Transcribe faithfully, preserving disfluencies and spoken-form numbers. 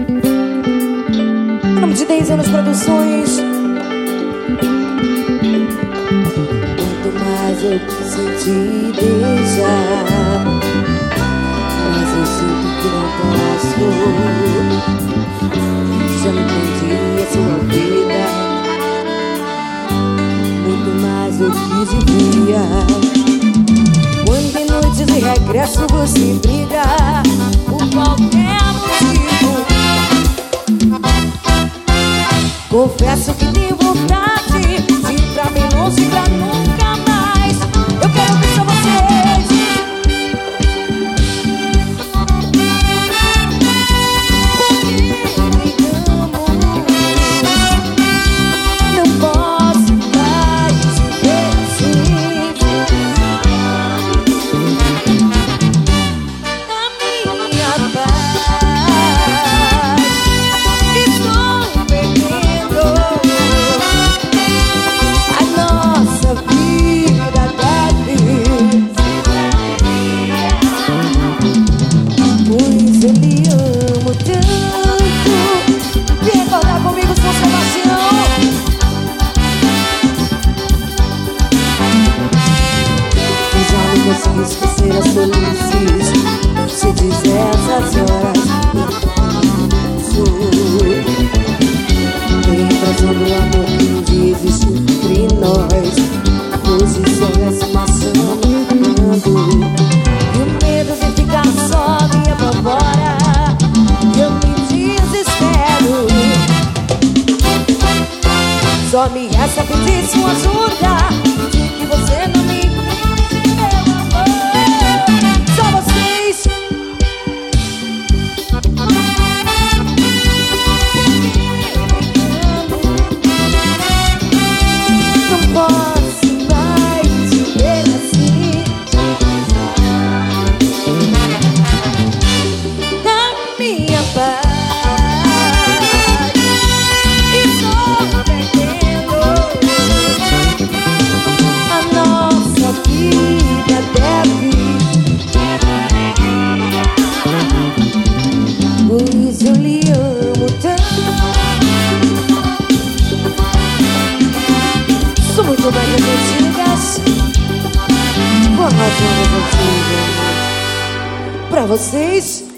Em nome de dez anos Produções. Quanto mais eu senti beijar, mas eu sinto que não posso. Já me entendi a sua vida muito mais do que devia. Quando em noites de regresso você briga por qualquer motivo, confesso que tenho vontade de ir pra bem longe, pra nunca mais. Eu quero ver só vocês. Não posso mais te ver assim. A minha paz estou perdendo. A nossa vida deve, pois eu lhe amo tanto. Vem falar comigo, São Sebastião. Eu já não consigo esquecer as felizes. Se diz essas horas vem trazendo o amor que um dia existe entre nós. Posições se maçando e o medo de ficar só me apavora. Eu me desespero. Só me resta pedir sua ajuda, pedir que você não me entende, meu amor. Só vocês. Não posso mais te ver assim. Na minha paz estou perdendo. A nossa vida deve, pois eu lhe amo tanto. Sou muito mais das antigas, vou arrasando as antigas pra vocês.